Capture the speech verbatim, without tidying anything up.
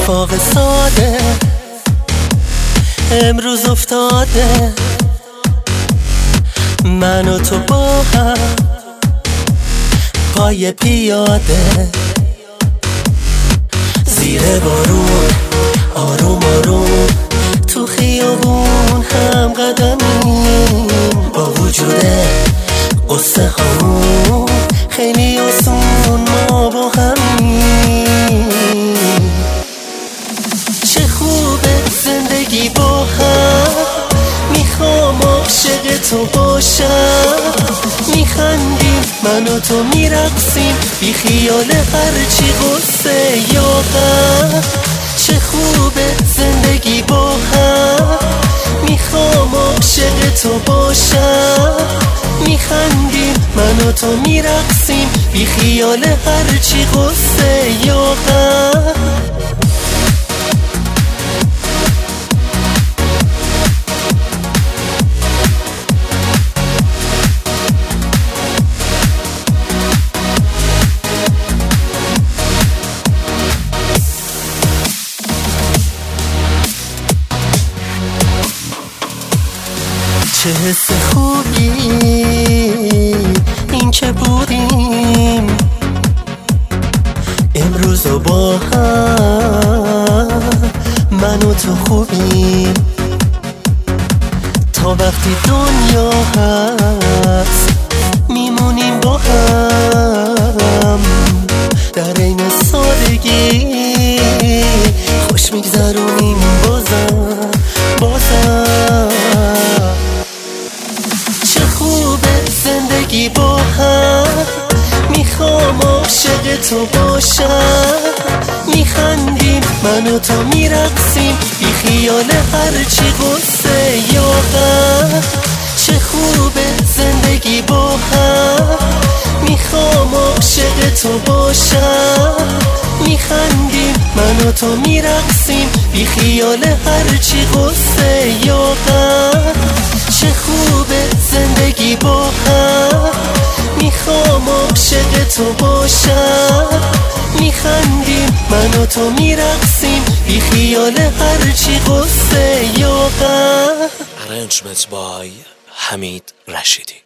اتفاق ساده امروز افتاده، من و تو با هم پای پیاده، زیر بارون آروم آروم تو خیابون هم قدمیم، با وجود قصه همون خیلی آسون ما با همیم. چه خوبه زندگی با هم، میخوام عاشق تو باشم، میخندیم من و تو میرقصیم بی خیال هرچی غصه یا غم. چه خوبه زندگی با هم، میخوام عاشق تو باشم، میخندیم من و تو میرقصیم بی خیال هرچی غصه یا غم. چه حس خوبی این که بودیم امروز و با هم، من و تو خوبیم تا وقتی دنیا هست، میمونیم با هم در این سادگی، خوش میگذرونیم بازم بازم. زندگی با هم، میخوام عاشق تو باشم، میخندیم من و تو میرقصیم بی خیال هرچی غصه یا غم. چه خوبه زندگی با هم، میخوام عاشق تو باشم، میخندیم من و تو میرقصیم بی خیال هرچی غصه یا غم. چه خوبه زندگی با هم، میخوام عاشق تو باشم، میخندیم من و تو میرقصیم بی خیال هرچی غصه یا غم. Arrangement by حمید رشیدی.